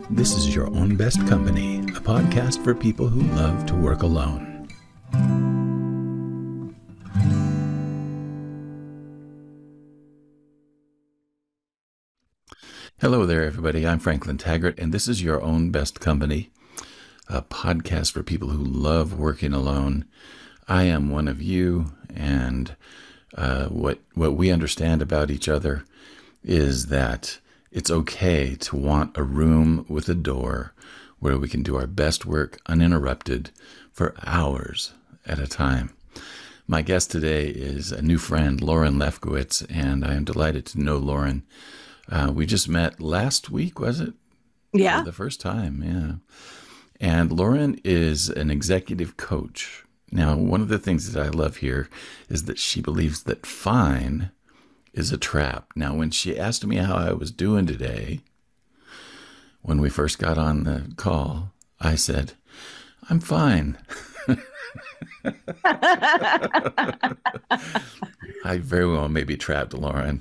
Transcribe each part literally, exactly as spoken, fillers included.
This is Your Own Best Company, a podcast for people who love to work alone. Hello there, everybody. I'm Franklin Taggart, and this is Your Own Best Company, a podcast for people who love working alone. I am one of you, and uh, what what we understand about each other is that it's okay to want a room with a door where we can do our best work uninterrupted for hours at a time. My guest today is a new friend, Lauren Lefkowitz, and I am delighted to know Lauren. Uh, we just met last week, was it? Yeah. For the first time, yeah. And Lauren is an executive coach. Now, one of the things that I love here is that she believes that fine is a trap. Now, when she asked me how I was doing today, when we first got on the call, I said, I'm fine. I very well may be trapped, Lauren.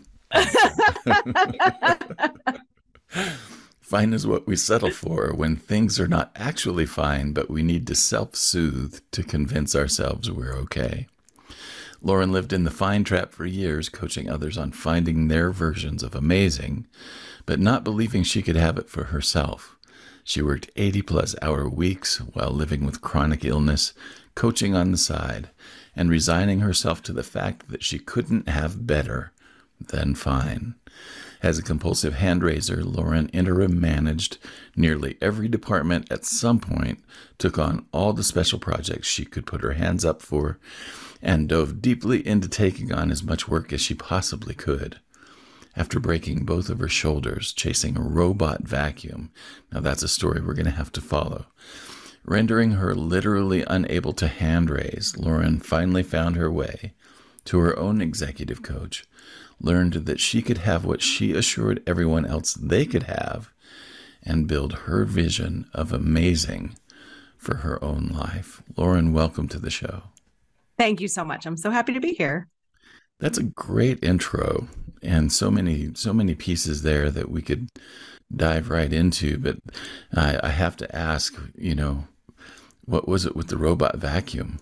Fine is what we settle for when things are not actually fine, but we need to self-soothe to convince ourselves we're okay. Lauren lived in the fine trap for years, coaching others on finding their versions of amazing, but not believing she could have it for herself. She worked eighty plus hour weeks while living with chronic illness, coaching on the side, and resigning herself to the fact that she couldn't have better than fine. As a compulsive hand raiser, Lauren interim managed nearly every department at some point, took on all the special projects she could put her hands up for, and dove deeply into taking on as much work as she possibly could. After breaking both of her shoulders chasing a robot vacuum, now that's a story we're going to have to follow, rendering her literally unable to hand raise, Lauren finally found her way to her own executive coach, learned that she could have what she assured everyone else they could have, and build her vision of amazing for her own life. Lauren, welcome to the show. Thank you so much. I'm so happy to be here. That's a great intro, and so many, so many pieces there that we could dive right into. But I, I have to ask, you know, what was it with the robot vacuum?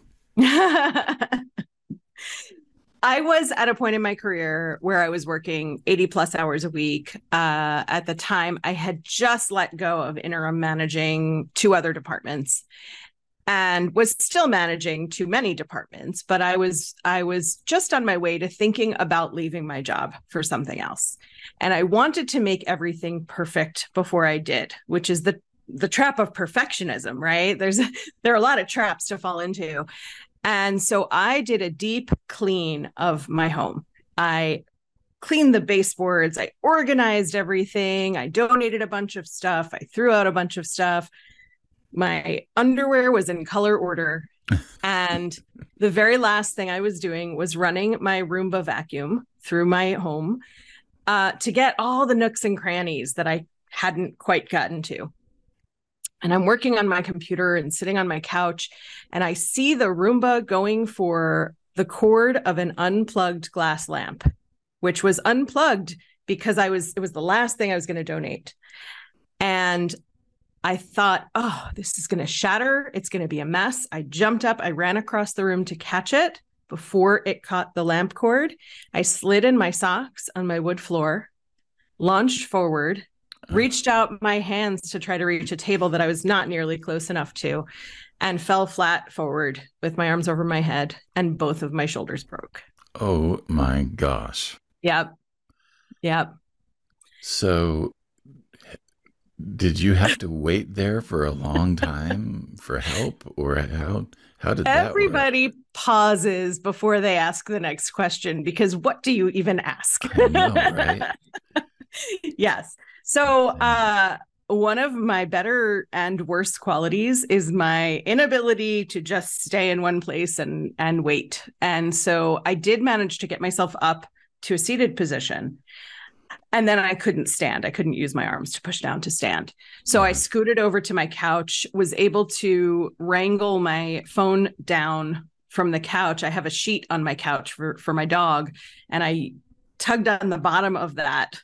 I was at a point in my career where I was working eighty plus hours a week. Uh, at the time, I had just let go of interim managing two other departments and was still managing too many departments, but I was I was just on my way to thinking about leaving my job for something else. And I wanted to make everything perfect before I did, which is the the trap of perfectionism, right? There's there are a lot of traps to fall into. And so I did a deep clean of my home. I cleaned the baseboards. I organized everything. I donated a bunch of stuff. I threw out a bunch of stuff. My underwear was in color order. And the very last thing I was doing was running my Roomba vacuum through my home uh, to get all the nooks and crannies that I hadn't quite gotten to. And I'm working on my computer and sitting on my couch, and I see the Roomba going for the cord of an unplugged glass lamp, which was unplugged because I was, it was the last thing I was going to donate. And I thought, oh, this is going to shatter. It's going to be a mess. I jumped up. I ran across the room to catch it before it caught the lamp cord. I slid in my socks on my wood floor, launched forward, reached out my hands to try to reach a table that I was not nearly close enough to, and fell flat forward with my arms over my head, and both of my shoulders broke. Oh my gosh. Yep. Yep. So did you have to wait there for a long time for help, or how, how did that work? Everybody pauses before they ask the next question, because what do you even ask? I know, right? Yes. So uh, one of my better and worst qualities is my inability to just stay in one place and, and wait. And so I did manage to get myself up to a seated position. And then I couldn't stand. I couldn't use my arms to push down to stand. So I scooted over to my couch, was able to wrangle my phone down from the couch. I have a sheet on my couch for, for my dog. And I tugged on the bottom of that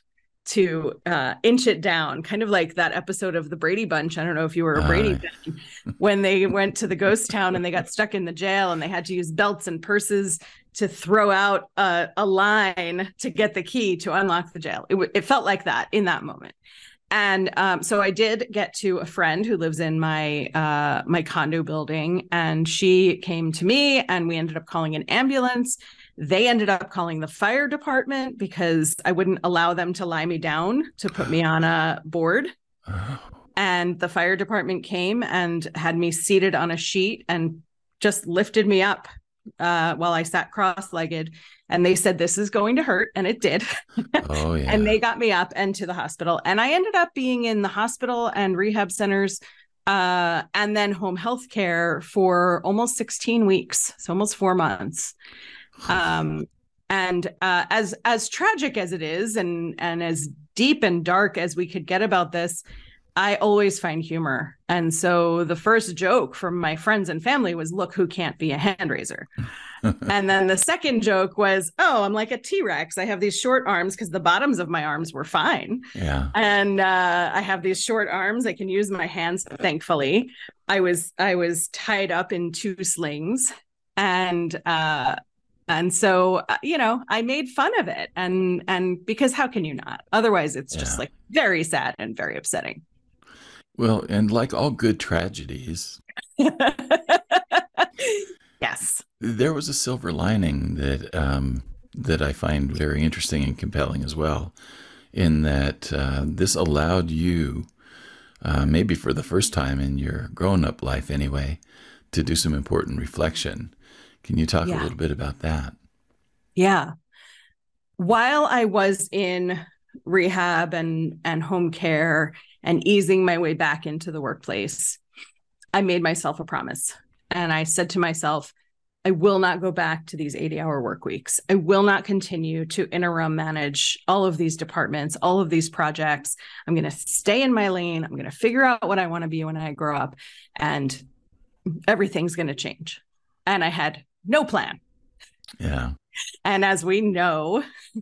to uh, inch it down, kind of like that episode of the Brady Bunch. I don't know if you were a Brady Uh, fan, when they went to the ghost town and they got stuck in the jail and they had to use belts and purses to throw out a, a line to get the key to unlock the jail. It, w- it felt like that in that moment. And um, so I did get to a friend who lives in my uh, my condo building, and she came to me, and we ended up calling an ambulance. They ended up calling the fire department because I wouldn't allow them to lie me down to put me on a board. oh, And the fire department came and had me seated on a sheet and just lifted me up uh, while I sat cross-legged. And they said, this is going to hurt. And it did. oh yeah. And they got me up and to the hospital. And I ended up being in the hospital and rehab centers uh, and then home health care for almost sixteen weeks. So almost four months. Um, and uh, as as tragic as it is, and and as deep and dark as we could get about this, I always find humor. And so the first joke from my friends and family was, look who can't be a hand raiser. And then the second joke was, oh, I'm like a T-Rex. I have these short arms because the bottoms of my arms were fine. Yeah. And uh, I have these short arms. I can use my hands. Thankfully, I was I was tied up in two slings. And uh, and so, uh, you know, I made fun of it. And and because how can you not? Otherwise, it's just Yeah. like very sad and very upsetting. Well, and like all good tragedies, Yes. there was a silver lining that um, that I find very interesting and compelling as well, in that uh, this allowed you, uh, maybe for the first time in your grown-up life anyway, to do some important reflection. Can you talk a Yeah. little bit about that? Yeah. While I was in rehab and and home care and easing my way back into the workplace, I made myself a promise. And I said to myself, I will not go back to these eighty hour work weeks. I will not continue to interim manage all of these departments, all of these projects. I'm going to stay in my lane. I'm going to figure out what I want to be when I grow up, and everything's going to change. And I had no plan. Yeah. And as we know,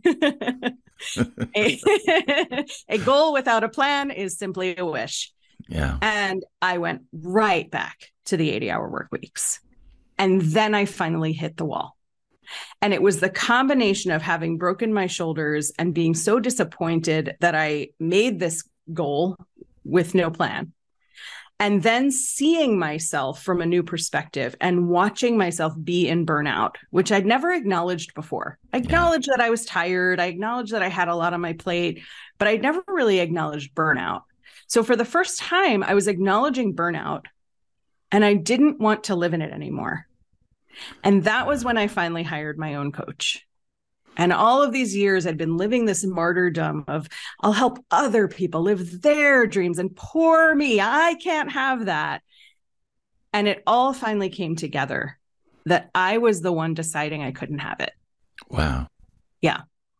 a, a goal without a plan is simply a wish. Yeah. And I went right back to the eighty hour work weeks. And then I finally hit the wall. And it was the combination of having broken my shoulders and being so disappointed that I made this goal with no plan. And then seeing myself from a new perspective and watching myself be in burnout, which I'd never acknowledged before. I acknowledged that I was tired. I acknowledged that I had a lot on my plate, but I'd never really acknowledged burnout. So for the first time, I was acknowledging burnout, and I didn't want to live in it anymore. And that was when I finally hired my own coach. And all of these years, I'd been living this martyrdom of, I'll help other people live their dreams, and poor me, I can't have that. And it all finally came together that I was the one deciding I couldn't have it. Wow. Yeah.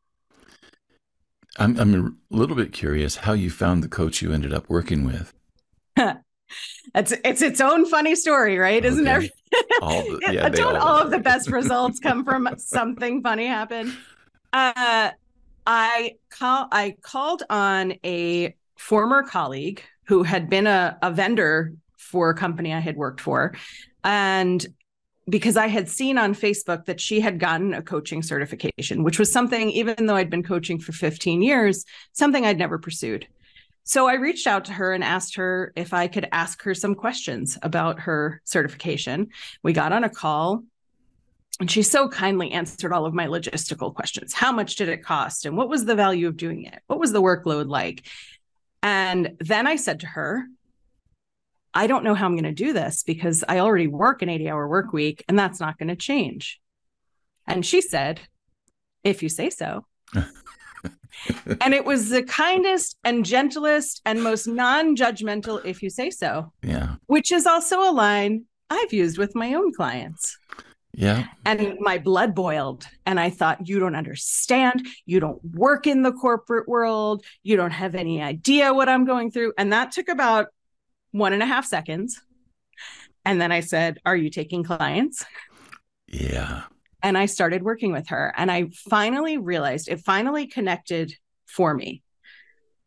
I'm I'm a little bit curious how you found the coach you ended up working with. It's it's its own funny story, right? Isn't Okay. it? All the, yeah, they Don't all all of the best results come from something funny happen? Uh, I call I called on a former colleague who had been a, a vendor for a company I had worked for, and because I had seen on Facebook that she had gotten a coaching certification, which was something, even though I'd been coaching for fifteen years, something I'd never pursued. So I reached out to her and asked her if I could ask her some questions about her certification. We got on a call, and she so kindly answered all of my logistical questions. How much did it cost? And what was the value of doing it? What was the workload like? And then I said to her, I don't know how I'm going to do this because I already work an eighty hour work week, and that's not going to change. And she said, if you say so. And it was the kindest and gentlest and most non-judgmental, if you say so, Yeah. which is also a line I've used with my own clients. Yeah. And my blood boiled. And I thought, you don't understand. You don't work in the corporate world. You don't have any idea what I'm going through. And that took about one and a half seconds. And then I said, are you taking clients? Yeah. And I started working with her. And I finally realized, it finally connected for me.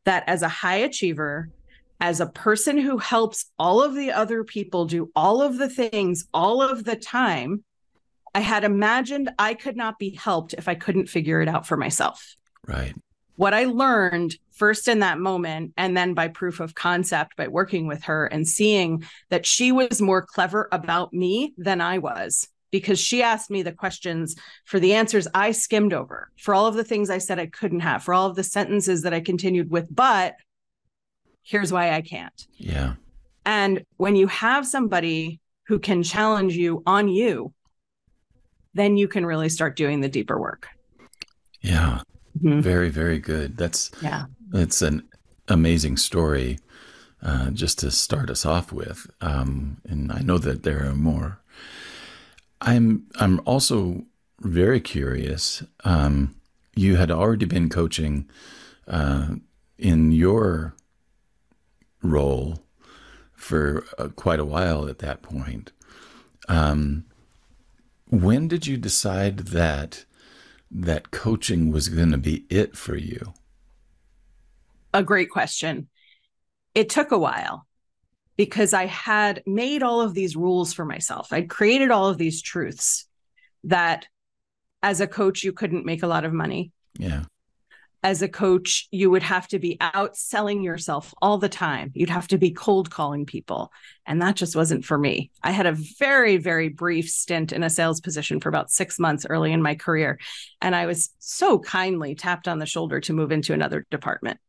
that as a high achiever, as a person who helps all of the other people do all of the things all of the time, I had imagined I could not be helped if I couldn't figure it out for myself. Right. What I learned first in that moment, and then by proof of concept, by working with her and seeing that she was more clever about me than I was, because she asked me the questions for the answers I skimmed over, for all of the things I said I couldn't have, for all of the sentences that I continued with, but here's why I can't. Yeah. And when you have somebody who can challenge you on you, then you can really start doing the deeper work. Yeah. Mm-hmm. Very, very good. That's, yeah. It's an amazing story, uh, just to start us off with. Um, and I know that there are more. I'm, I'm also very curious. Um, you had already been coaching, uh, in your role for uh, quite a while at that point. Um, when did you decide that that coaching was going to be it for you? A great question. It took a while because I had made all of these rules for myself. I'd created all of these truths that as a coach, you couldn't make a lot of money. Yeah. As a coach, you would have to be out selling yourself all the time. You'd have to be cold calling people. And that just wasn't for me. I had a very, very brief stint in a sales position for about six months early in my career. And I was so kindly tapped on the shoulder to move into another department.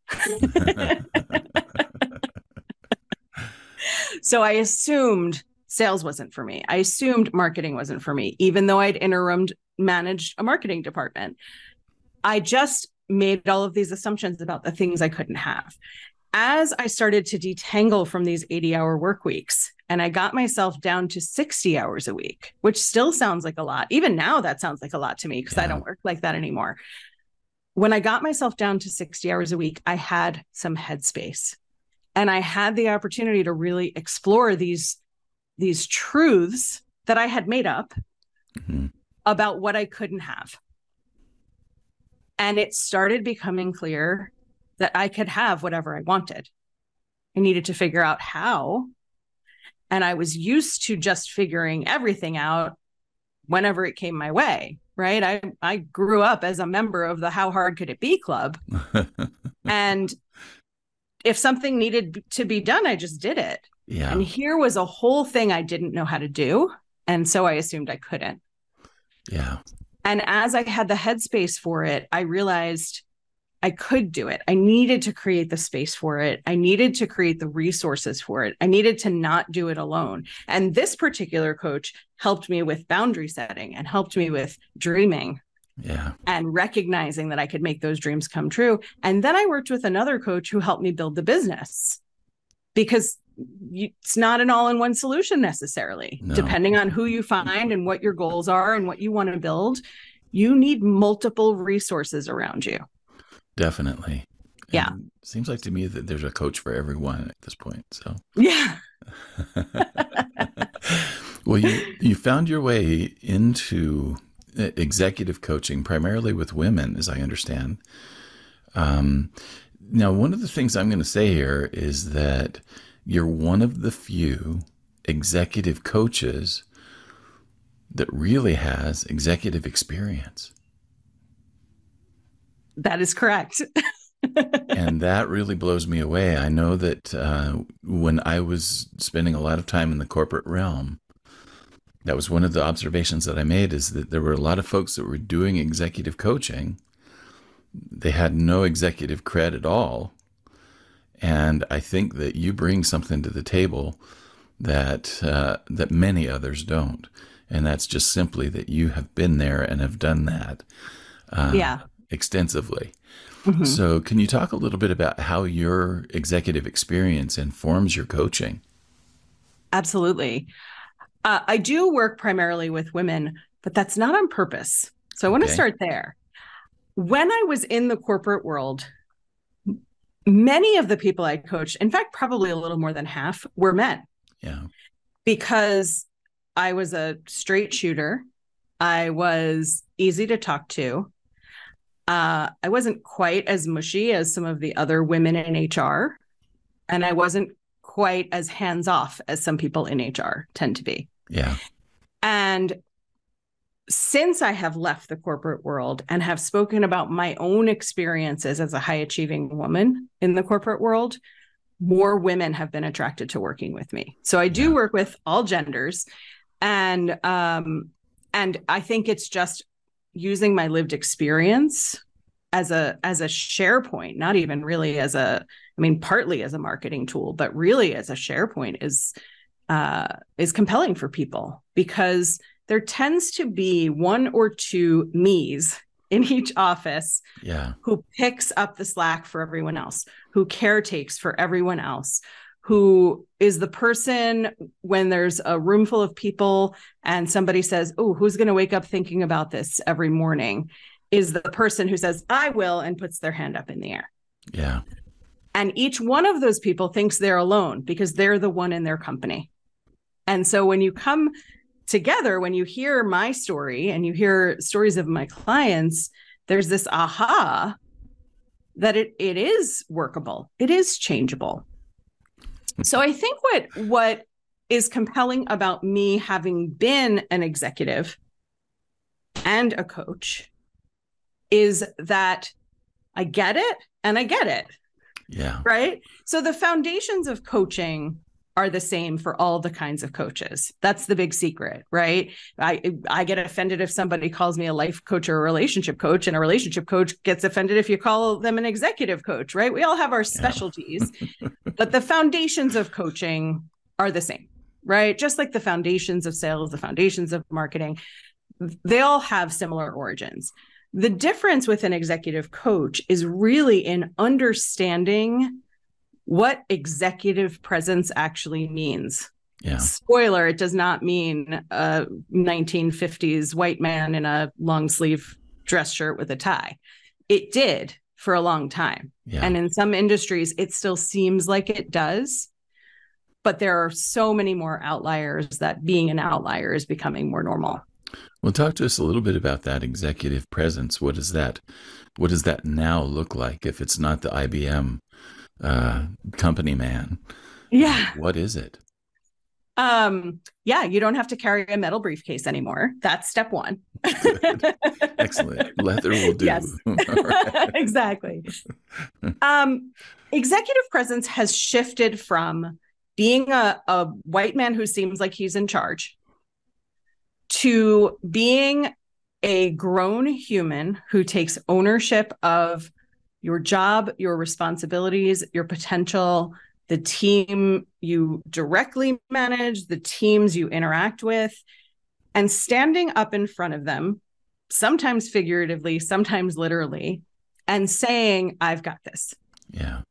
So I assumed sales wasn't for me. I assumed marketing wasn't for me, even though I'd interim managed a marketing department. I just made all of these assumptions about the things I couldn't have. As I started to detangle from these eighty hour work weeks, and I got myself down to sixty hours a week, which still sounds like a lot. Even now, that sounds like a lot to me because yeah. I don't work like that anymore. When I got myself down to sixty hours a week, I had some headspace, and I had the opportunity to really explore these, these truths that I had made up mm-hmm. about what I couldn't have. And it started becoming clear that I could have whatever I wanted. I needed to figure out how. And I was used to just figuring everything out whenever it came my way, right? I, I grew up as a member of the How Hard Could It Be Club. And if something needed to be done, I just did it. Yeah. And here was a whole thing I didn't know how to do. And so I assumed I couldn't. Yeah. And as I had the headspace for it, I realized I could do it. I needed to create the space for it. I needed to create the resources for it. I needed to not do it alone. And this particular coach helped me with boundary setting and helped me with dreaming. Yeah. And recognizing that I could make those dreams come true. And then I worked with another coach who helped me build the business, because you, it's not an all-in-one solution necessarily. No. Depending on who you find and what your goals are and what you want to build, you need multiple resources around you. Definitely. And yeah. It seems like to me that there's a coach for everyone at this point. So yeah. Well, you, you found your way into executive coaching, primarily with women, as I understand. Um, now, one of the things I'm going to say here is that you're one of the few executive coaches that really has executive experience. That is correct. And that really blows me away. I know that uh, when I was spending a lot of time in the corporate realm, that was one of the observations that I made, is that there were a lot of folks that were doing executive coaching. They had no executive cred at all. And I think that you bring something to the table that uh, that many others don't. And that's just simply that you have been there and have done that uh, yeah. extensively. Mm-hmm. So can you talk a little bit about how your executive experience informs your coaching? Absolutely. Uh, I do work primarily with women, but that's not on purpose. So I want to okay. start there. When I was in the corporate world, many of the people I coached, in fact, probably a little more than half, were men. Yeah. Because I was a straight shooter. I was easy to talk to. Uh, I wasn't quite as mushy as some of the other women in H R, and I wasn't quite as hands-off as some people in H R tend to be. Yeah. And since I have left the corporate world and have spoken about my own experiences as a high-achieving woman in the corporate world, more women have been attracted to working with me. So I do Yeah. work with all genders. And um, and I think it's just using my lived experience as a as a share point, not even really as a, I mean, partly as a marketing tool, but really as a share point is uh, is compelling for people, because there tends to be one or two me's in each office Yeah. who picks up the slack for everyone else, who caretakes for everyone else, who is the person when there's a room full of people and somebody says, oh, who's going to wake up thinking about this every morning, is the person who says, I will, and puts their hand up in the air. Yeah. And each one of those people thinks they're alone because they're the one in their company. And so when you come together, when you hear my story and you hear stories of my clients, there's this aha that it it is workable. It is changeable. So I think what what is compelling about me having been an executive and a coach is that I get it and I get it. Yeah. Right? So the foundations of coaching are the same for all the kinds of coaches. That's the big secret, right? I I get offended if somebody calls me a life coach or a relationship coach, and a relationship coach gets offended if you call them an executive coach, right? We all have our specialties, yeah. But the foundations of coaching are the same, right? Just like the foundations of sales, the foundations of marketing, they all have similar origins. The difference with an executive coach is really in understanding what executive presence actually means. Yeah. Spoiler, it does not mean a nineteen fifties white man in a long sleeve dress shirt with a tie. It did for a long time. Yeah. And in some industries, it still seems like it does. But there are so many more outliers that being an outlier is becoming more normal. Well, talk to us a little bit about that executive presence. What is that? What does that now look like if it's not the I B M uh, company man? Yeah. What is it? Um, yeah, you don't have to carry a metal briefcase anymore. That's step one. Excellent. Leather will do. Yes. Right. Exactly. Um, executive presence has shifted from being a, a white man who seems like he's in charge to being a grown human who takes ownership of your job, your responsibilities, your potential, the team you directly manage, the teams you interact with, and standing up in front of them, sometimes figuratively, sometimes literally, and saying, I've got this. Yeah.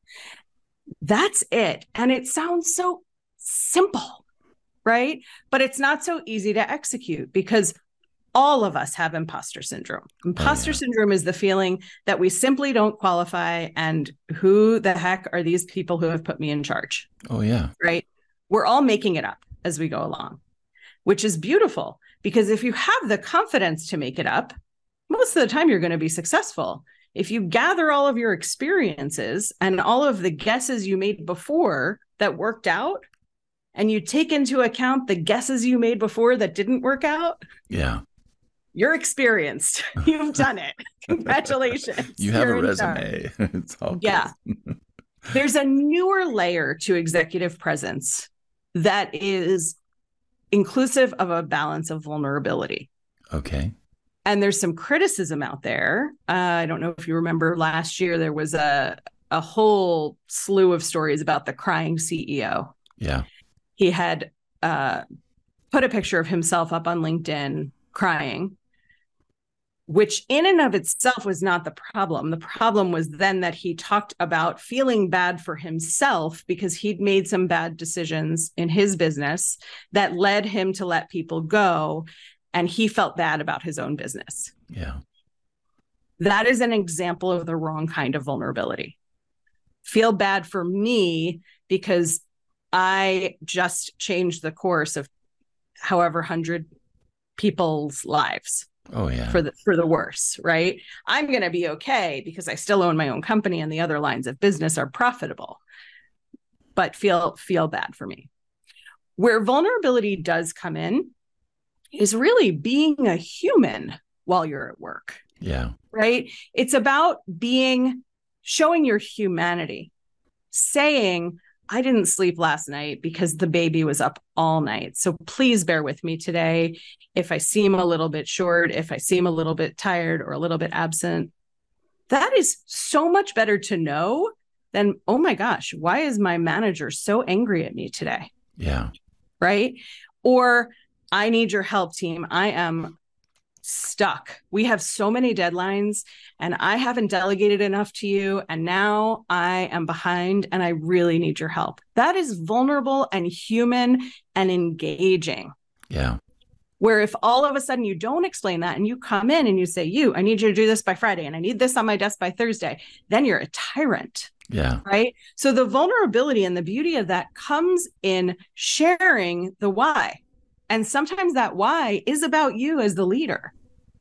That's it. And it sounds so simple, right? But it's not so easy to execute because all of us have imposter syndrome. Imposter oh, yeah. syndrome is the feeling that we simply don't qualify. And who the heck are these people who have put me in charge? Oh, yeah. Right. We're all making it up as we go along, which is beautiful because if you have the confidence to make it up, most of the time you're going to be successful. If you gather all of your experiences and all of the guesses you made before that worked out, and you take into account the guesses you made before that didn't work out. Yeah. You're experienced. You've done it. Congratulations. You have You're a resume. It's all good. Yeah. There's a newer layer to executive presence that is inclusive of a balance of vulnerability. Okay. And there's some criticism out there. Uh, I don't know if you remember last year, there was a, a whole slew of stories about the crying C E O. Yeah. He had uh, put a picture of himself up on LinkedIn crying, which in and of itself was not the problem. The problem was then that he talked about feeling bad for himself because he'd made some bad decisions in his business that led him to let people go. And he felt bad about his own business. Yeah. That is an example of the wrong kind of vulnerability. Feel bad for me because I just changed the course of however hundred people's lives. Oh, yeah. for the for the worse, right? I'm going to be okay because I still own my own company and the other lines of business are profitable, but feel feel bad for me. Where vulnerability does come in is really being a human while you're at work. Yeah. Right? It's about being showing your humanity, saying, I didn't sleep last night because the baby was up all night. So please bear with me today. If I seem a little bit short, if I seem a little bit tired or a little bit absent, that is so much better to know than, oh my gosh, why is my manager so angry at me today? Yeah. Right? Or I need your help, team. I am stuck. We have so many deadlines and I haven't delegated enough to you. And now I am behind and I really need your help. That is vulnerable and human and engaging. Yeah. Where if all of a sudden you don't explain that and you come in and you say, you, I need you to do this by Friday and I need this on my desk by Thursday, then you're a tyrant. Yeah. Right. So the vulnerability and the beauty of that comes in sharing the why. And sometimes that why is about you as the leader.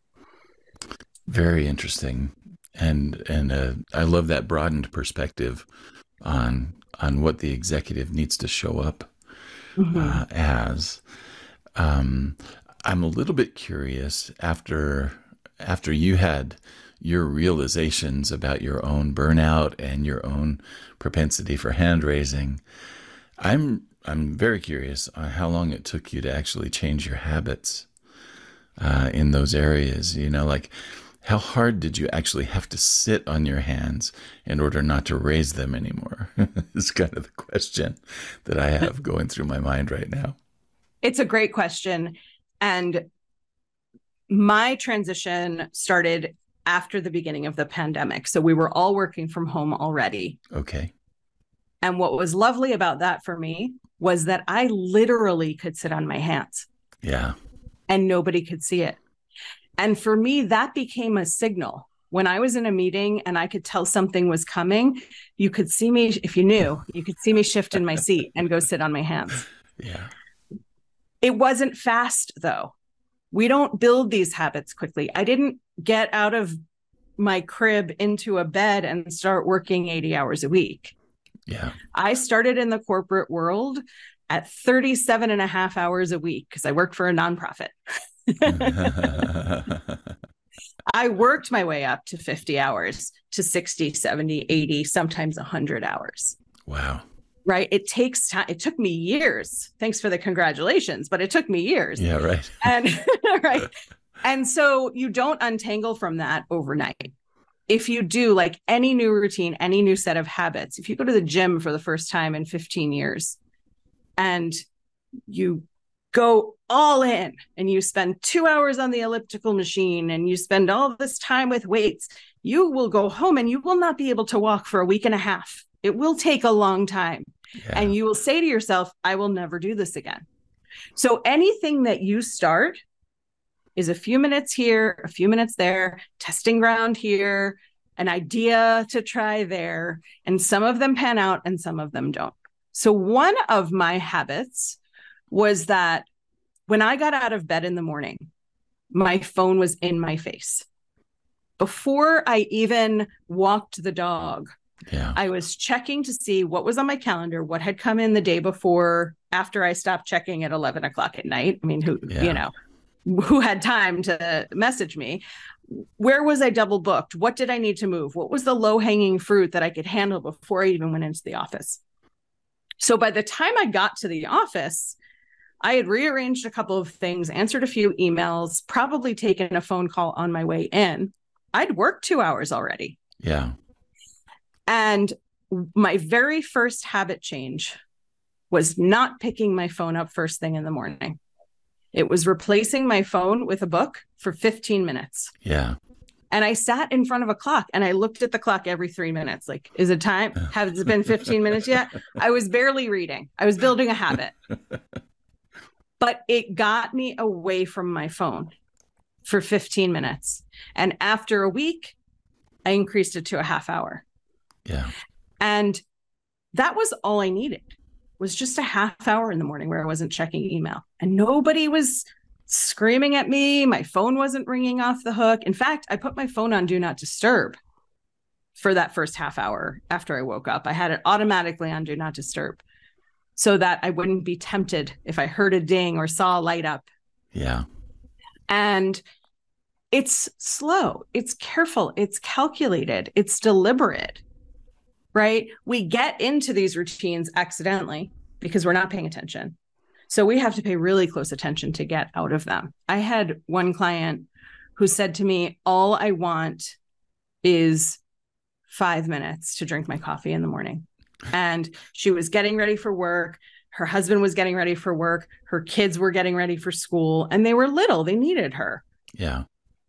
Very interesting. And and uh, I love that broadened perspective on on what the executive needs to show up mm-hmm. uh, as. Um, I'm a little bit curious after after you had your realizations about your own burnout and your own propensity for hand raising. I'm I'm very curious on how long it took you to actually change your habits uh, in those areas. You know, like how hard did you actually have to sit on your hands in order not to raise them anymore? Is kind of the question that I have going through my mind right now. It's a great question. And my transition started after the beginning of the pandemic. So we were all working from home already. Okay. And what was lovely about that for me was that I literally could sit on my hands. Yeah. And nobody could see it. And for me, that became a signal. When I was in a meeting and I could tell something was coming, you could see me, if you knew, you could see me shift in my seat and go sit on my hands. Yeah. It wasn't fast, though. We don't build these habits quickly. I didn't get out of my crib into a bed and start working eighty hours a week. Yeah. I started in the corporate world at thirty-seven and a half hours a week because I worked for a nonprofit. I worked my way up to fifty hours, to sixty, seventy, eighty, sometimes one hundred hours. Wow. Right. It takes time. It took me years. Thanks for the congratulations, but it took me years. Yeah, right. And right. And so you don't untangle from that overnight. If you do, like any new routine, any new set of habits, if you go to the gym for the first time in fifteen years and you go all in and you spend two hours on the elliptical machine and you spend all this time with weights, you will go home and you will not be able to walk for a week and a half. It will take a long time. Yeah. And you will say to yourself, I will never do this again. So anything that you start is a few minutes here, a few minutes there, testing ground here, an idea to try there. And some of them pan out and some of them don't. So one of my habits was that when I got out of bed in the morning, my phone was in my face. Before I even walked the dog, yeah. I was checking to see what was on my calendar, what had come in the day before, after I stopped checking at eleven o'clock at night. I mean, who, yeah. you know, who had time to message me? Where was I double booked? What did I need to move? What was the low hanging fruit that I could handle before I even went into the office? So by the time I got to the office, I had rearranged a couple of things, answered a few emails, probably taken a phone call on my way in. I'd worked two hours already. Yeah. And my very first habit change was not picking my phone up first thing in the morning. It was replacing my phone with a book for fifteen minutes. Yeah. And I sat in front of a clock and I looked at the clock every three minutes. Like, is it time? Has it been fifteen minutes yet? I was barely reading. I was building a habit. But it got me away from my phone for fifteen minutes. And after a week, I increased it to a half hour. Yeah. And that was all I needed, was just a half hour in the morning where I wasn't checking email. And nobody was screaming at me. My phone wasn't ringing off the hook. In fact, I put my phone on Do Not Disturb for that first half hour after I woke up. I had it automatically on Do Not Disturb so that I wouldn't be tempted if I heard a ding or saw a light up. Yeah. And it's slow, it's careful, it's calculated, it's deliberate, right? We get into these routines accidentally because we're not paying attention. So we have to pay really close attention to get out of them. I had one client who said to me, all I want is five minutes to drink my coffee in the morning. And she was getting ready for work. Her husband was getting ready for work. Her kids were getting ready for school, and they were little. They needed her. Yeah.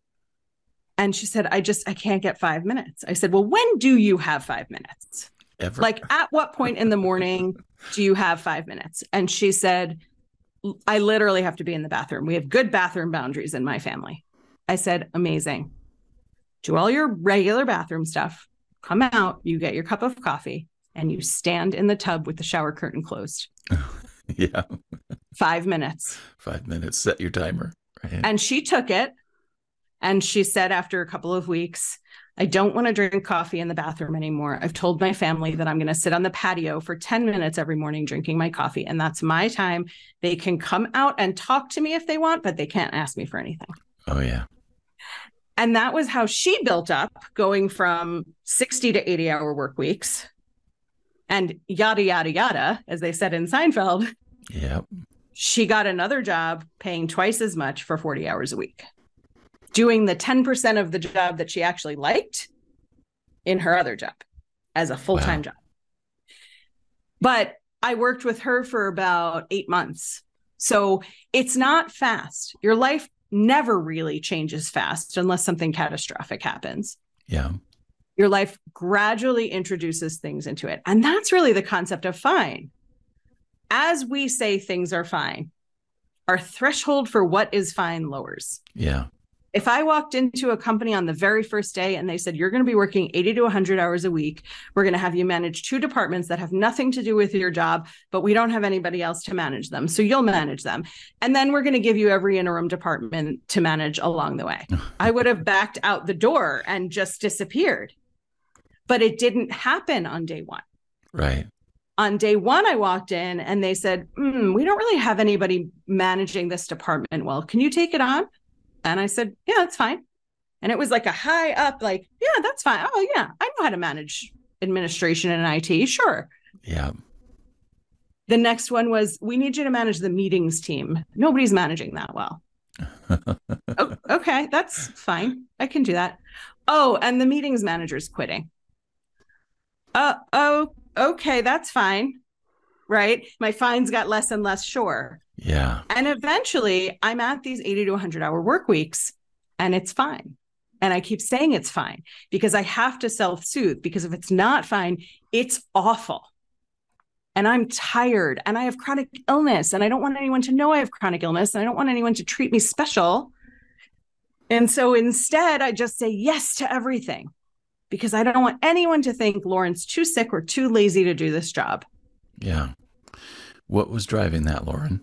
And she said, I just, I can't get five minutes. I said, well, when do you have five minutes? Ever? Like, at what point in the morning do you have five minutes? And she said, I literally have to be in the bathroom. We have good bathroom boundaries in my family. I said, amazing. Do all your regular bathroom stuff, come out, you get your cup of coffee, and you stand in the tub with the shower curtain closed. Yeah. Five minutes. Five minutes. Set your timer. Right. And she took it. And she said, after a couple of weeks, I don't want to drink coffee in the bathroom anymore. I've told my family that I'm going to sit on the patio for ten minutes every morning drinking my coffee. And that's my time. They can come out and talk to me if they want, but they can't ask me for anything. Oh, yeah. And that was how she built up, going from sixty to eighty hour work weeks and yada, yada, yada, as they said in Seinfeld. Yep. She got another job paying twice as much for forty hours a week, doing the ten percent of the job that she actually liked in her other job as a full-time wow. job. But I worked with her for about eight months. So it's not fast. Your life never really changes fast unless something catastrophic happens. Yeah. Your life gradually introduces things into it. And that's really the concept of fine. As we say things are fine, our threshold for what is fine lowers. Yeah. If I walked into a company on the very first day and they said, you're going to be working eighty to one hundred hours a week, we're going to have you manage two departments that have nothing to do with your job, but we don't have anybody else to manage them. So you'll manage them. And then we're going to give you every interim department to manage along the way. I would have backed out the door and just disappeared. But it didn't happen on day one. Right. On day one, I walked in and they said, mm, we don't really have anybody managing this department well. Can you take it on? And I said, yeah, that's fine. And it was like a high up, like, yeah, that's fine. Oh, yeah, I know how to manage administration and I T. Sure. Yeah. The next one was, we need you to manage the meetings team. Nobody's managing that well. Oh, okay, that's fine. I can do that. Oh, and the meetings manager's quitting. Uh, oh, okay, that's fine. Right? My fines got less and less sure. Yeah. And eventually I'm at these eighty to one hundred hour work weeks and it's fine. And I keep saying it's fine because I have to self-soothe, because if it's not fine, it's awful. And I'm tired and I have chronic illness and I don't want anyone to know I have chronic illness and I don't want anyone to treat me special. And so instead I just say yes to everything because I don't want anyone to think Lauren's too sick or too lazy to do this job. Yeah. What was driving that, Lauren?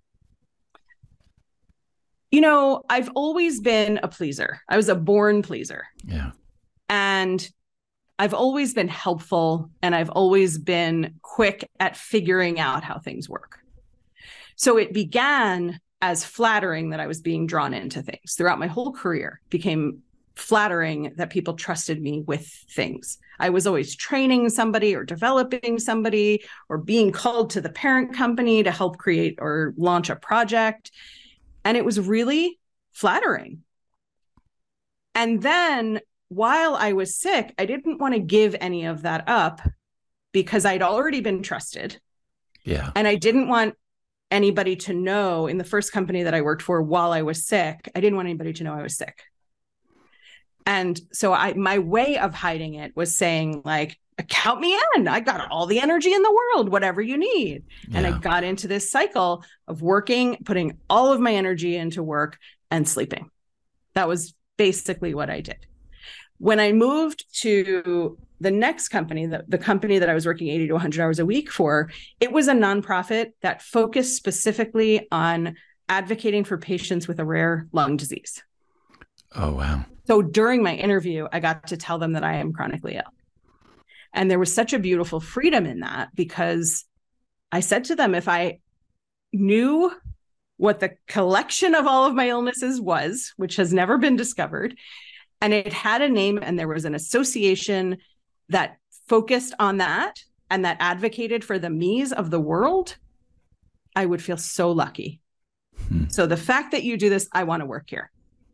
You know, I've always been a pleaser. I was a born pleaser. Yeah. And I've always been helpful and I've always been quick at figuring out how things work. So it began as flattering that I was being drawn into things. Throughout my whole career, it became flattering that people trusted me with things. I was always training somebody or developing somebody or being called to the parent company to help create or launch a project. And it was really flattering. And then while I was sick, I didn't want to give any of that up because I'd already been trusted. Yeah. And I didn't want anybody to know in the first company that I worked for while I was sick, I didn't want anybody to know I was sick. And so I, my way of hiding it was saying like, count me in. I got all the energy in the world, whatever you need. Yeah. And I got into this cycle of working, putting all of my energy into work and sleeping. That was basically what I did. When I moved to the next company, the, the company that I was working eighty to one hundred hours a week for, it was a nonprofit that focused specifically on advocating for patients with a rare lung disease. Oh, wow. So during my interview, I got to tell them that I am chronically ill. And there was such a beautiful freedom in that, because I said to them, if I knew what the collection of all of my illnesses was, which has never been discovered, and it had a name and there was an association that focused on that and that advocated for the me's of the world, I would feel so lucky. Hmm. So the fact that you do this, I want to work here.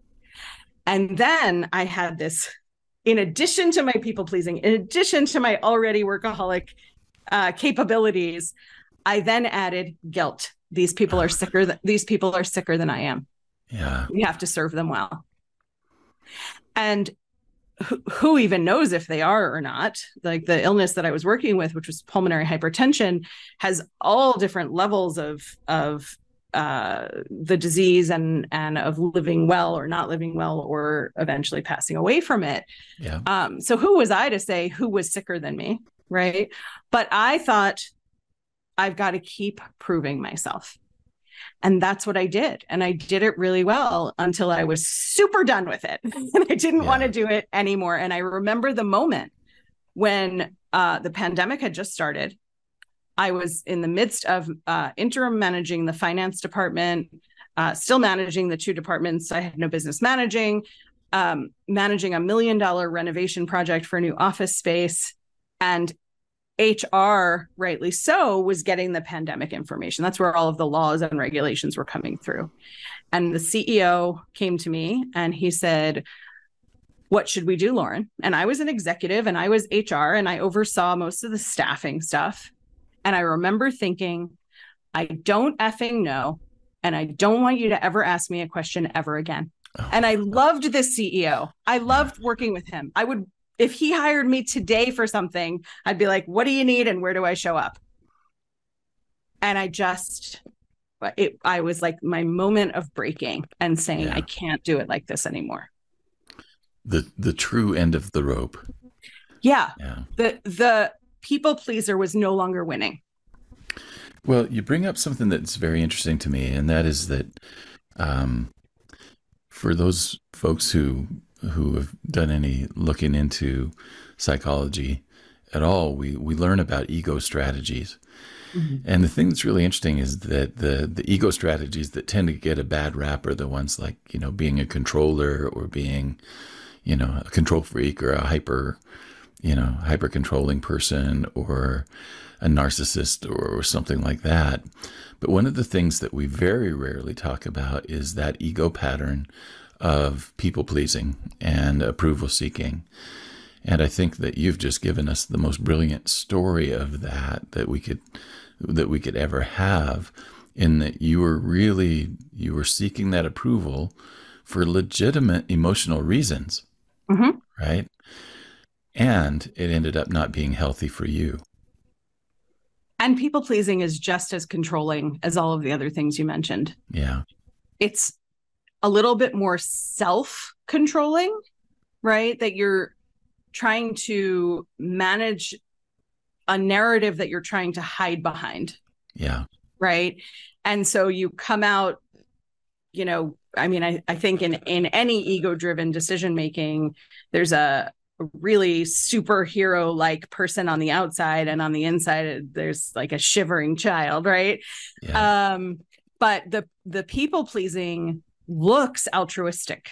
And then I had this, in addition to my people pleasing, in addition to my already workaholic uh, capabilities, I then added guilt. These people are sicker. Th- these people are sicker than I am. Yeah. We have to serve them well. And who, who even knows if they are or not? Like the illness that I was working with, which was pulmonary hypertension, has all different levels of of uh, the disease and and of living well or not living well or eventually passing away from it. Yeah. Um, so who was I to say who was sicker than me, right? But I thought, I've got to keep proving myself. And that's what I did. And I did it really well until I was super done with it. And I didn't yeah. want to do it anymore. And I remember the moment when uh, the pandemic had just started. I was in the midst of uh, interim managing the finance department, uh, still managing the two departments I had no business managing, um, managing a million dollar renovation project for a new office space. And H R, rightly so, was getting the pandemic information. That's where all of the laws and regulations were coming through. And the C E O came to me and he said, what should we do, Lauren? And I was an executive and I was H R and I oversaw most of the staffing stuff. And I remember thinking, I don't effing know. And I don't want you to ever ask me a question ever again. Oh. And I loved this C E O. I loved working with him. I would, if he hired me today for something, I'd be like, what do you need? And where do I show up? And I just, it, I was like my moment of breaking and saying, yeah. I can't do it like this anymore. The, the true end of the rope. Yeah. Yeah. The, the people pleaser was no longer winning. Well, you bring up something that's very interesting to me. And that is that, um, for those folks who, who have done any looking into psychology at all, we, we learn about ego strategies. Mm-hmm. And the thing that's really interesting is that the, the ego strategies that tend to get a bad rap are the ones like, you know, being a controller or being, you know, a control freak or a hyper, you know, hyper controlling person or a narcissist or something like that. But one of the things that we very rarely talk about is that ego pattern of people pleasing and approval seeking. And I think that you've just given us the most brilliant story of that that we could that we could ever have, in that you were really you were seeking that approval for legitimate emotional reasons. Mm-hmm. Right? And it ended up not being healthy for you. And people pleasing is just as controlling as all of the other things you mentioned. Yeah. It's a little bit more self-controlling, right? That you're trying to manage a narrative that you're trying to hide behind. Yeah. Right. And so you come out, you know, I mean, I, I think in, in any ego-driven decision-making, there's a really superhero-like person on the outside, and on the inside, there's like a shivering child, right? Yeah. Um, but the the people-pleasing looks altruistic.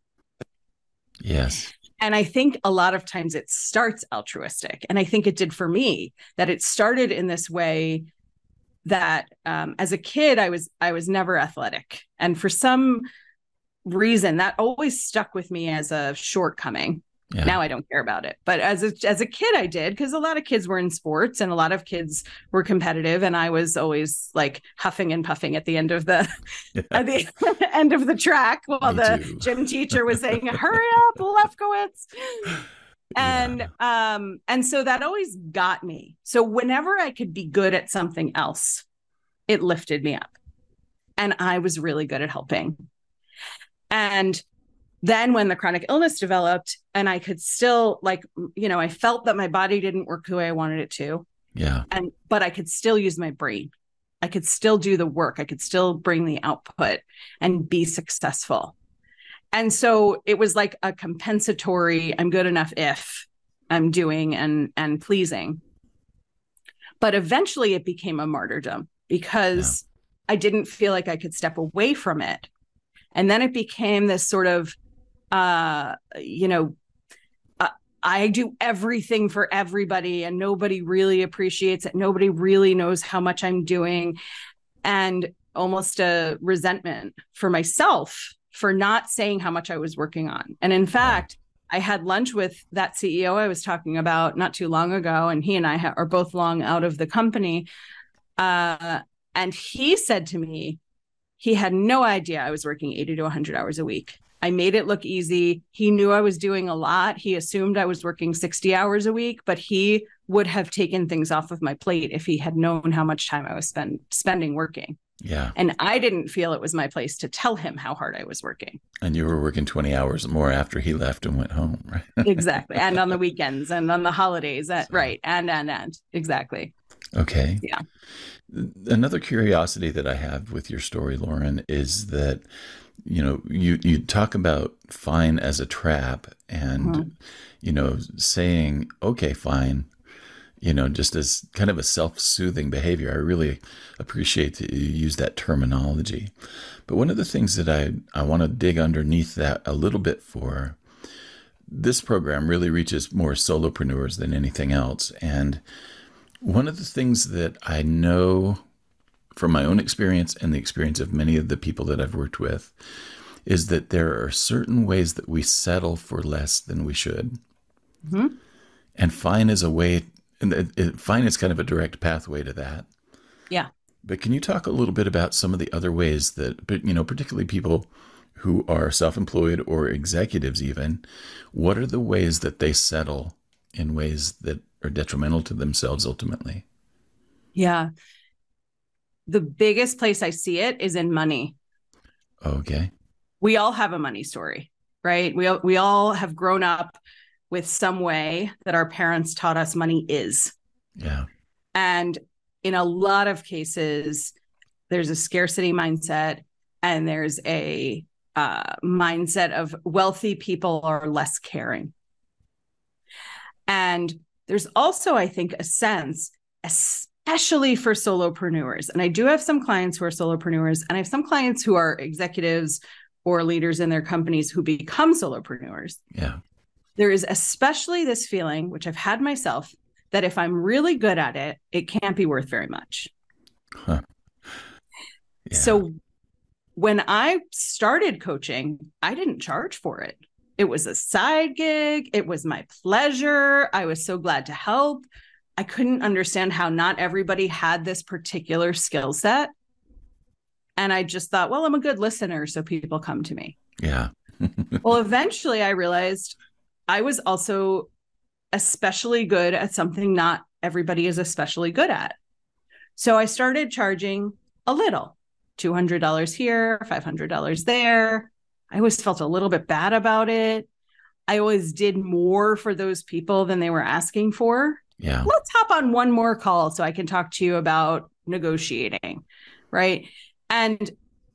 Yes. And I think a lot of times it starts altruistic. And I think it did for me, that it started in this way that um, as a kid, I was I was never athletic. And for some reason, that always stuck with me as a shortcoming. Yeah. Now I don't care about it. But as a, as a kid, I did, because a lot of kids were in sports and a lot of kids were competitive. And I was always like huffing and puffing at the end of the yeah. at the end of the track while Me the too. gym teacher was saying, hurry up, Lefkowitz. And yeah. um, and so that always got me. So whenever I could be good at something else, it lifted me up. And I was really good at helping. And then when the chronic illness developed and I could still, like, you know, I felt that my body didn't work the way I wanted it to. Yeah. And, but I could still use my brain. I could still do the work. I could still bring the output and be successful. And so it was like a compensatory, I'm good enough if I'm doing and, and pleasing. But eventually it became a martyrdom because yeah. I didn't feel like I could step away from it. And then it became this sort of, uh, you know, uh, I do everything for everybody and nobody really appreciates it. Nobody really knows how much I'm doing. And almost a resentment for myself for not saying how much I was working on. And in fact, I had lunch with that C E O I was talking about not too long ago, and he and I ha- are both long out of the company. Uh, and he said to me, he had no idea I was working eighty to one hundred hours a week. I made it look easy. He knew I was doing a lot. He assumed I was working sixty hours a week, but he would have taken things off of my plate if he had known how much time I was spend, spending working. Yeah. And I didn't feel it was my place to tell him how hard I was working. And you were working twenty hours more after he left and went home, right? Exactly. And on the weekends and on the holidays. At, so. Right. And, and, and. Exactly. Okay. Yeah. Another curiosity that I have with your story, Lauren, is that, you know, you, you talk about fine as a trap and, mm-hmm. you know, saying, okay, fine, you know, just as kind of a self-soothing behavior. I really appreciate that you use that terminology. But one of the things that I, I want to dig underneath that a little bit for, this program really reaches more solopreneurs than anything else. And one of the things that I know from my own experience and the experience of many of the people that I've worked with is that there are certain ways that we settle for less than we should. Mm-hmm. And fine is a way, and it, it, fine is kind of a direct pathway to that. Yeah. But can you talk a little bit about some of the other ways that, you know, particularly people who are self-employed or executives even, what are the ways that they settle in ways that are detrimental to themselves ultimately? Yeah. The biggest place I see it is in money. Okay. We all have a money story, right? We, we all have grown up with some way that our parents taught us money is. Yeah. And in a lot of cases, there's a scarcity mindset and there's a uh, mindset of wealthy people are less caring. And there's also, I think, a sense, especially for solopreneurs. And I do have some clients who are solopreneurs, and I have some clients who are executives or leaders in their companies who become solopreneurs. Yeah. There is especially this feeling, which I've had myself, that if I'm really good at it, it can't be worth very much. Huh. Yeah. So when I started coaching, I didn't charge for it. It was a side gig. It was my pleasure. I was so glad to help. I couldn't understand how not everybody had this particular skill set. And I just thought, well, I'm a good listener, so people come to me. Yeah. Well, eventually I realized I was also especially good at something not everybody is especially good at. So I started charging a little, two hundred dollars here, five hundred dollars there. I always felt a little bit bad about it. I always did more for those people than they were asking for. Yeah. Let's hop on one more call so I can talk to you about negotiating, right? And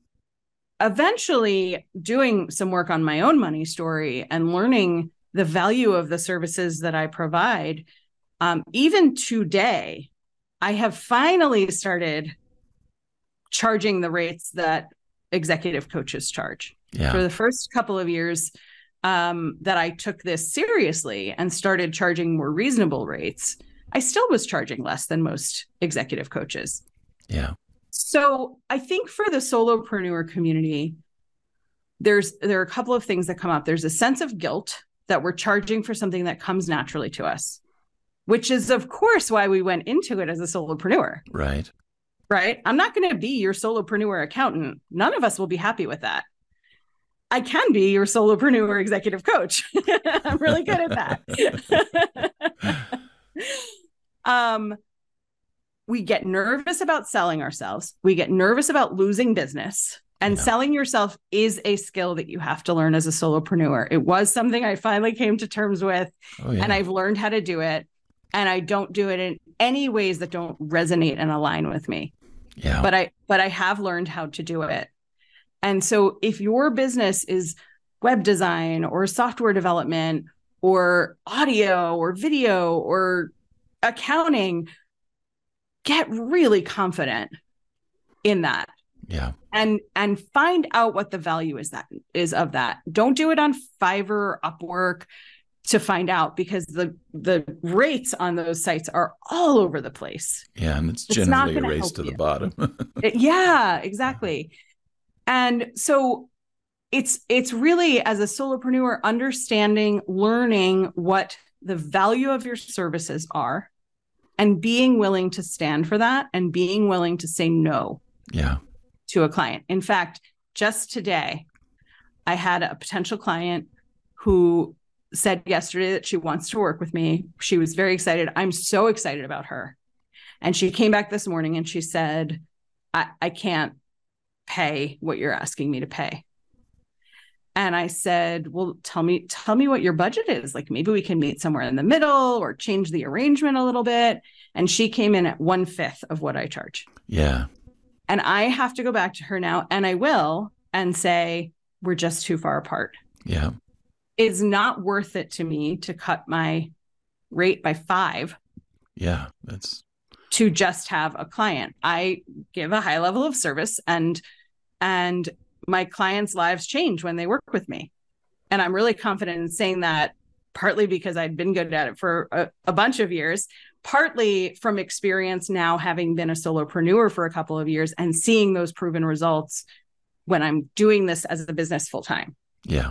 eventually doing some work on my own money story and learning the value of the services that I provide. Um, even today, I have finally started charging the rates that executive coaches charge. Yeah. For the first couple of years um, that I took this seriously and started charging more reasonable rates, I still was charging less than most executive coaches. Yeah. So I think for the solopreneur community, there's there are a couple of things that come up. There's a sense of guilt that we're charging for something that comes naturally to us, which is, of course, why we went into it as a solopreneur. Right. Right. I'm not going to be your solopreneur accountant. None of us will be happy with that. I can be your solopreneur executive coach. I'm really good at that. um, we get nervous about selling ourselves. We get nervous about losing business. And yeah. selling yourself is a skill that you have to learn as a solopreneur. It was something I finally came to terms with, oh, yeah. and I've learned how to do it. And I don't do it in any ways that don't resonate and align with me. Yeah. but I but I have learned how to do it. And so if your business is web design or software development or audio or video or accounting, get really confident in that. Yeah. And and find out what the value is that is of that. Don't do it on Fiverr or Upwork to find out, because the the rates on those sites are all over the place. Yeah. And it's It's generally not a gonna race help to the you. bottom. It- yeah, exactly. And so it's it's really, as a solopreneur, understanding, learning what the value of your services are, and being willing to stand for that, and being willing to say no Yeah. to a client. In fact, just today, I had a potential client who said yesterday that she wants to work with me. She was very excited. I'm so excited about her. And she came back this morning and she said, I, I can't pay what you're asking me to pay. And I said, well, tell me, tell me what your budget is. Like, maybe we can meet somewhere in the middle or change the arrangement a little bit. And she came in at one fifth of what I charge. Yeah. And I have to go back to her now, and I will, and say, we're just too far apart. Yeah. It's not worth it to me to cut my rate by five Yeah. That's to just have a client. I give a high level of service, and and my clients' lives change when they work with me. And I'm really confident in saying that, partly because I'd been good at it for a, a bunch of years, partly from experience now, having been a solopreneur for a couple of years and seeing those proven results when I'm doing this as a business full time. yeah.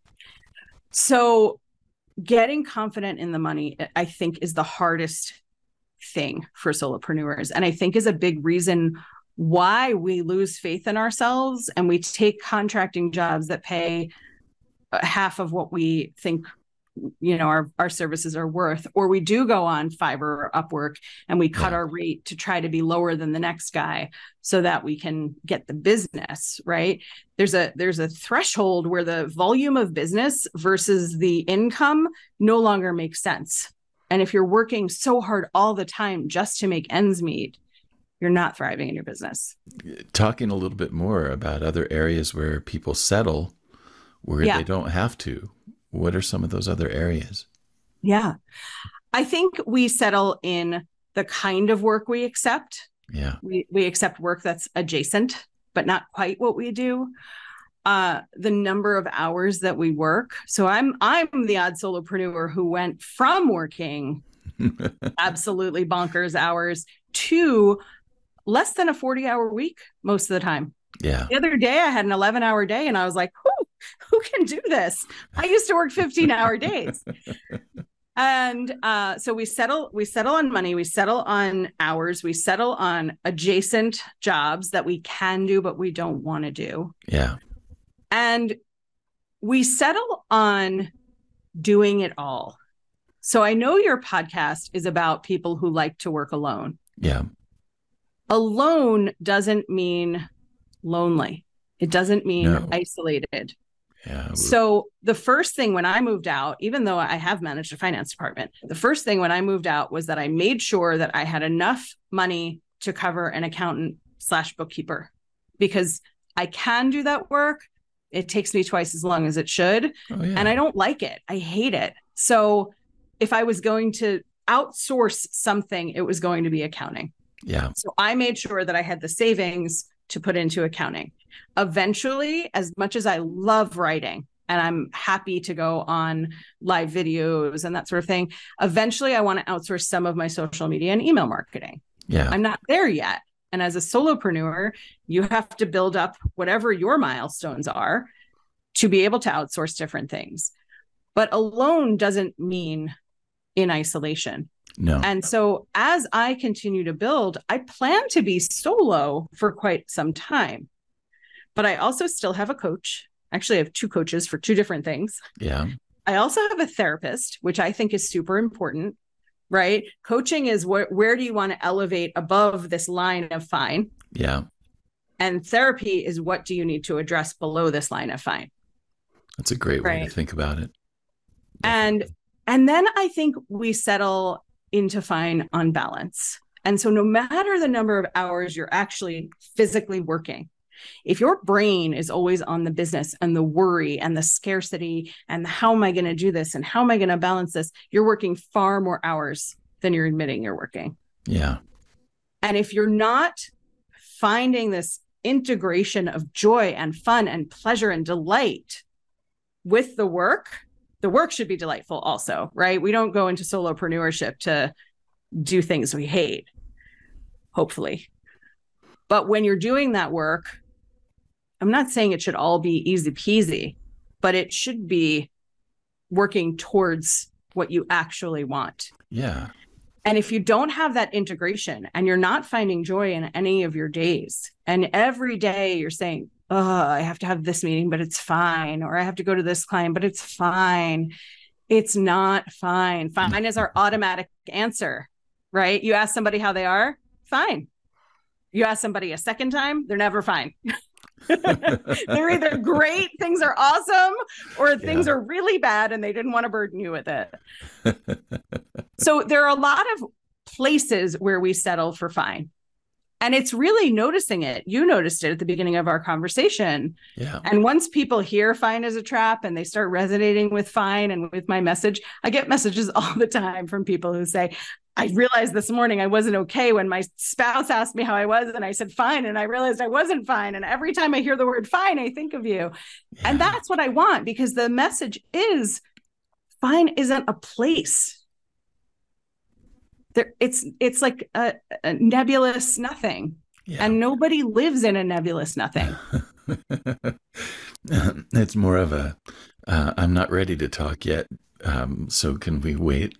So getting confident in the money, I think, is the hardest thing for solopreneurs. And I think is a big reason why we lose faith in ourselves and we take contracting jobs that pay half of what we think, you know, our, our services are worth, or we do go on Fiverr or Upwork and we cut Yeah. our rate to try to be lower than the next guy so that we can get the business, right? There's a there's a threshold where the volume of business versus the income no longer makes sense. And if you're working so hard all the time just to make ends meet, you're not thriving in your business. Talking a little bit more about other areas where people settle where Yeah. they don't have to. What are some of those other areas? Yeah. I think we settle in the kind of work we accept. Yeah. We we accept work that's adjacent, but not quite what we do. Uh, the number of hours that we work. So I'm I'm the odd solopreneur who went from working absolutely bonkers hours to less than a forty hour week most of the time. Yeah. The other day I had an eleven hour day and I was like, who, who can do this? I used to work fifteen hour days. And uh, so we settle, we settle on money, we settle on hours, we settle on adjacent jobs that we can do, but we don't want to do. Yeah. And we settle on doing it all. So I know your podcast is about people who like to work alone. Yeah. Alone doesn't mean lonely. It doesn't mean No. isolated. Yeah. So the first thing when I moved out, even though I have managed a finance department, the first thing when I moved out was that I made sure that I had enough money to cover an accountant slash bookkeeper, because I can do that work. It takes me twice as long as it should. Oh, yeah. And I don't like it. I hate it. So if I was going to outsource something, it was going to be accounting. Yeah. So I made sure that I had the savings to put into accounting. Eventually, as much as I love writing and I'm happy to go on live videos and that sort of thing, eventually I want to outsource some of my social media and email marketing. Yeah. I'm not there yet. And as a solopreneur, you have to build up whatever your milestones are to be able to outsource different things. But alone doesn't mean in isolation. No. And so as I continue to build, I plan to be solo for quite some time. But I also still have a coach. Actually, I have two coaches for two different things. Yeah. I also have a therapist, which I think is super important, right? Coaching is wh- where do you want to elevate above this line of fine? Yeah. And therapy is what do you need to address below this line of fine? That's a great way Right. to think about it. And and then I think we settle into fine on balance. And so no matter the number of hours you're actually physically working, if your brain is always on the business and the worry and the scarcity and how am I going to do this and how am I going to balance this, you're working far more hours than you're admitting you're working. Yeah. And if you're not finding this integration of joy and fun and pleasure and delight with the work, the work should be delightful also, right? We don't go into solopreneurship to do things we hate, hopefully. But when you're doing that work, I'm not saying it should all be easy peasy, but it should be working towards what you actually want. Yeah. And if you don't have that integration and you're not finding joy in any of your days, and every day you're saying, oh, I have to have this meeting, but it's fine, or I have to go to this client, but it's fine. It's not fine. Fine is our automatic answer, right? You ask somebody how they are, fine. You ask somebody a second time, they're never fine. They're either great, things are awesome, or things yeah. are really bad and they didn't want to burden you with it. So there are a lot of places where we settle for fine. And it's really noticing it. You noticed it at the beginning of our conversation. Yeah. And once people hear fine as a trap and they start resonating with fine and with my message, I get messages all the time from people who say, I realized this morning I wasn't okay when my spouse asked me how I was and I said fine, and I realized I wasn't fine. And every time I hear the word fine, I think of you. Yeah. And that's what I want, because the message is fine isn't a place. There, it's it's like a, a nebulous nothing. Yeah. And nobody lives in a nebulous nothing. It's more of a, uh, I'm not ready to talk yet. Um, so can we wait?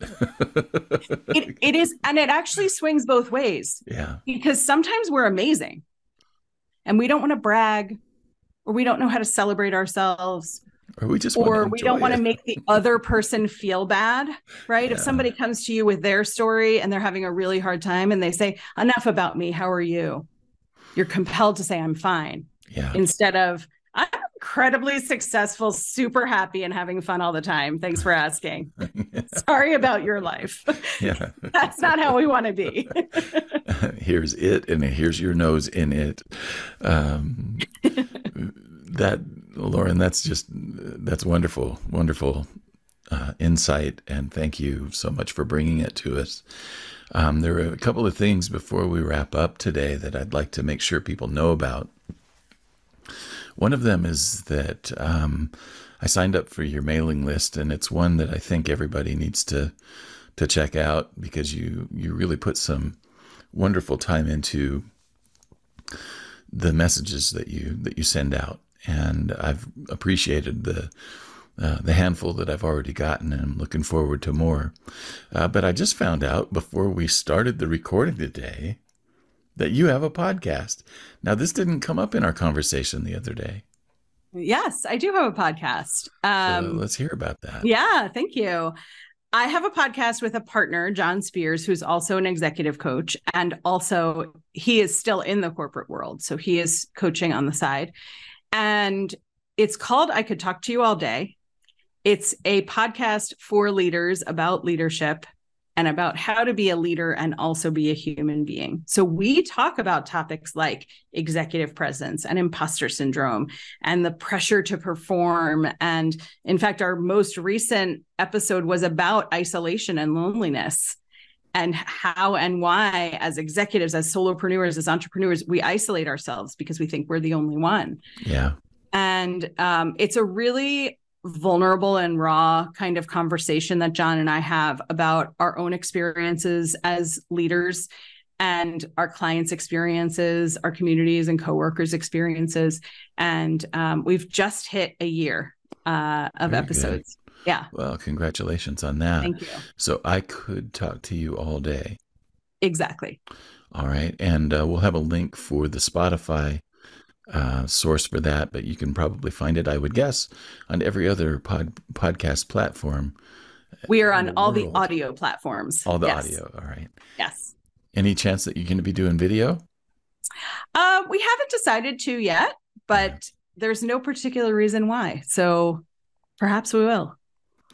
it, it is. And it actually swings both ways. Yeah. Because sometimes we're amazing and we don't want to brag, or we don't know how to celebrate ourselves. Or we just or want to we don't it. want to make the other person feel bad, right? Yeah. If somebody comes to you with their story and they're having a really hard time and they say, enough about me, how are you? You're compelled to say, I'm fine. Yeah. Instead of, I'm incredibly successful, super happy, and having fun all the time. Thanks for asking. Yeah. Sorry about your life. Yeah. That's not how we want to be. Here's it, and here's your nose in it. Um, that, Lauren, that's just, that's wonderful, wonderful uh, insight. And thank you so much for bringing it to us. Um, there are a couple of things before we wrap up today that I'd like to make sure people know about. One of them is that um, I signed up for your mailing list, and it's one that I think everybody needs to to check out, because you you really put some wonderful time into the messages that you that you send out, and I've appreciated the uh, the handful that I've already gotten, and I'm looking forward to more. Uh, but I just found out before we started the recording today that you have a podcast. Now, this didn't come up in our conversation the other day. Yes, I do have a podcast. Um, so let's hear about that. Yeah, thank you. I have a podcast with a partner, John Spears, who's also an executive coach. And also he is still in the corporate world. So he is coaching on the side. And it's called I Could Talk to You All Day. It's a podcast for leaders about leadership and about how to be a leader and also be a human being. So we talk about topics like executive presence and imposter syndrome and the pressure to perform. And in fact, our most recent episode was about isolation and loneliness, and how and why, as executives, as solopreneurs, as entrepreneurs, we isolate ourselves because we think we're the only one. Yeah. And um, it's a really vulnerable and raw kind of conversation that John and I have about our own experiences as leaders and our clients' experiences, our communities and coworkers' experiences. And um, we've just hit a year uh, of Very episodes. Good. Yeah. Well, congratulations on that. Thank you. So I could talk to you all day. Exactly. All right. And uh, we'll have a link for the Spotify Uh, source for that, but you can probably find it, I would guess, on every other pod, podcast platform. We are on all the audio platforms. All the yes. audio. All right. Yes. Any chance that you're going to be doing video? Uh, we haven't decided to yet, but yeah. There's no particular reason why. So perhaps we will.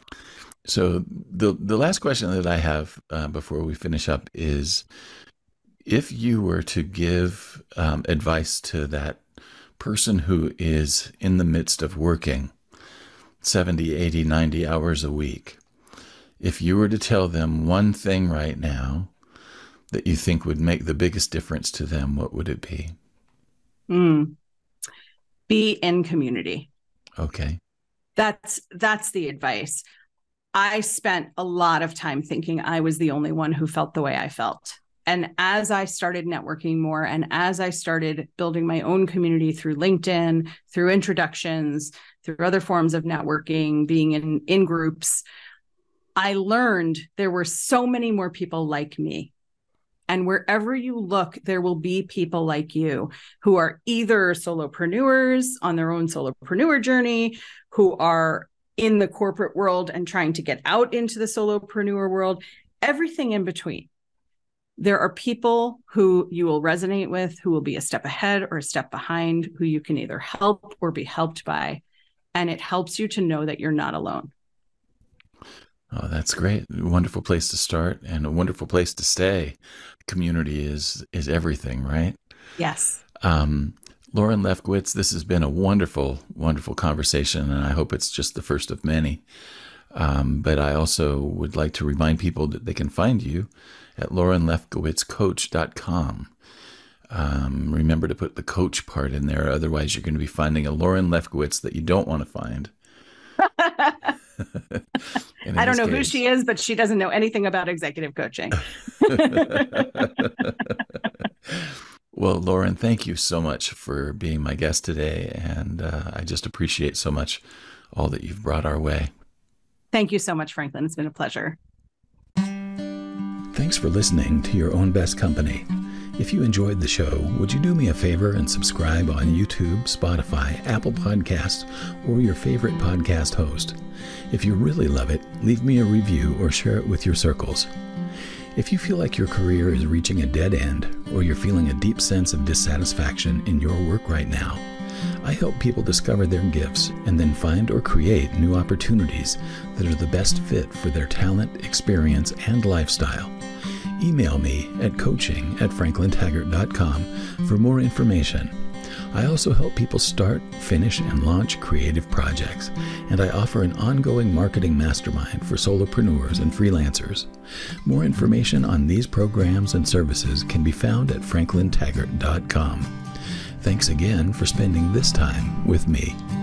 So the the last question that I have uh, before we finish up is, If you were to give um, advice to that person who is in the midst of working seventy, eighty, ninety hours a week, if you were to tell them one thing right now that you think would make the biggest difference to them, what would it be? Mm. Be in community. Okay. That's that's the advice. I spent a lot of time thinking I was the only one who felt the way I felt. And as I started networking more, and as I started building my own community through LinkedIn, through introductions, through other forms of networking, being in, in groups, I learned there were so many more people like me. And wherever you look, there will be people like you who are either solopreneurs on their own solopreneur journey, who are in the corporate world and trying to get out into the solopreneur world, everything in between. There are people who you will resonate with, who will be a step ahead or a step behind, who you can either help or be helped by. And it helps you to know that you're not alone. Oh, that's great. Wonderful place to start and a wonderful place to stay. Community is is everything, right? Yes. Um, Lauren Lefkowitz, this has been a wonderful, wonderful conversation, and I hope it's just the first of many. Um, but I also would like to remind people that they can find you at lauren lefkowitz coach dot com. Um, remember to put the coach part in there. Otherwise, you're going to be finding a Lauren Lefkowitz that you don't want to find. I don't know case, who she is, but she doesn't know anything about executive coaching. Well, Lauren, thank you so much for being my guest today. And uh, I just appreciate so much all that you've brought our way. Thank you so much, Franklin. It's been a pleasure. Thanks for listening to Your Own Best Company. If you enjoyed the show, would you do me a favor and subscribe on YouTube, Spotify, Apple Podcasts, or your favorite podcast host? If you really love it, leave me a review or share it with your circles. If you feel like your career is reaching a dead end, or you're feeling a deep sense of dissatisfaction in your work right now, I help people discover their gifts and then find or create new opportunities that are the best fit for their talent, experience, and lifestyle. Email me at coaching at franklin taggart dot com for more information. I also help people start, finish, and launch creative projects, and I offer an ongoing marketing mastermind for solopreneurs and freelancers. More information on these programs and services can be found at franklin taggart dot com. Thanks again for spending this time with me.